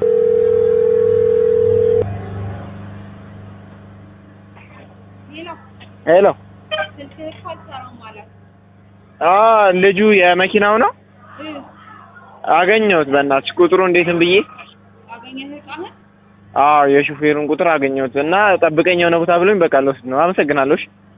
ሄሎ ልጁ የመኪናው ነው አገኘሁት በእናትሽ ቁጥሩ እንዴትም ብዬ አገኘሁት የሹፌሩን ቁጥር አገኘሁት እና ጠብቀኝ የሆነ ቦታ ብሎኝ በቃ ልወስድ ነው አመሰግናለሁ